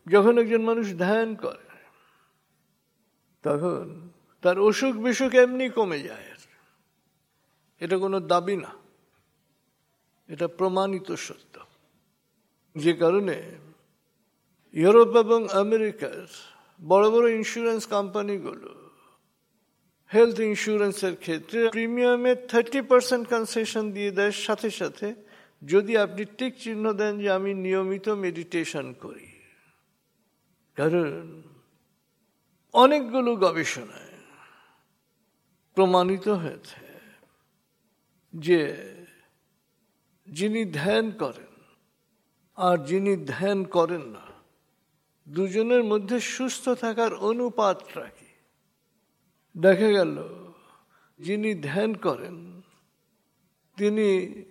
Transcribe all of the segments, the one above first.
যখন একজন মানুষ ধ্যান করে তখন তার অসুখ বিসুখ এমনি কমে যায়। এটা কোনো দাবি না, এটা প্রমাণিত সত্য। যে কারণে ইউরোপ এবং আমেরিকার বড় বড় ইন্স্যুরেন্স কোম্পানিগুলো হেলথ ইন্স্যুরেন্সের ক্ষেত্রে প্রিমিয়ামে 30% কনসেশন দিয়ে দেয়, সাথে সাথে যদি আপনি টিক চিহ্ন দেন যে আমি নিয়মিত মেডিটেশন করি। কারণ অনেকগুলো গবেষণায় প্রমাণিত হয়েছে যে যিনি ধ্যান করেন আর যিনি ধ্যান করেন না, দুজনের মধ্যে সুস্থ থাকার অনুপাতটা কি? দেখা গেল যিনি ধ্যান করেন তিনি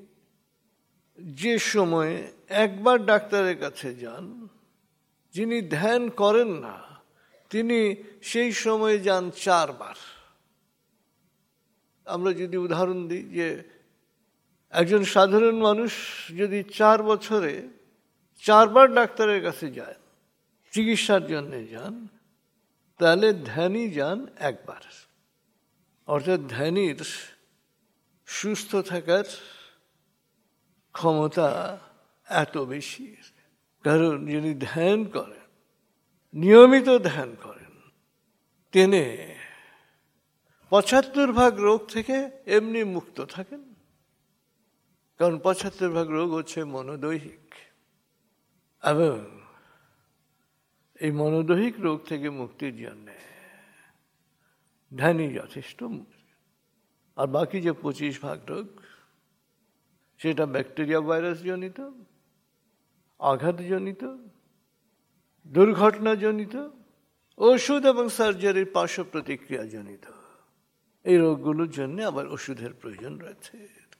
যে সময়ে একবার ডাক্তারের কাছে যান, যিনি ধ্যান করেন না তিনি সেই সময়ে যান 4 বার। আমরা যদি উদাহরণ দিই যে একজন সাধারণ মানুষ যদি 4 বছরে 4 বার ডাক্তারের কাছে যায়, চিকিৎসার জন্য যান, তাহলে ধ্যানী যান 1 বার। অর্থাৎ ধ্যানীর সুস্থ থাকার ক্ষমতা এত বেশি। কারণ যিনি ধ্যান করেন, নিয়মিত ধ্যান করেন, তিনি 75% রোগ থেকে এমনি মুক্ত থাকেন। কারণ 75% রোগ হচ্ছে মনোদৈহিক, এবং এই মনোদৈহিক রোগ থেকে মুক্তির জন্য ধ্যানই যথেষ্ট। আর বাকি যে 25% রোগ, সেটা ব্যাকটেরিয়া ভাইরাস জনিত, আঘাতজনিত, দুর্ঘটনাজনিত, ওষুধ এবং সার্জারির পার্শ্ব প্রতিক্রিয়া জনিত। এই রোগগুলোর জন্য আবার ওষুধের প্রয়োজন রয়েছে।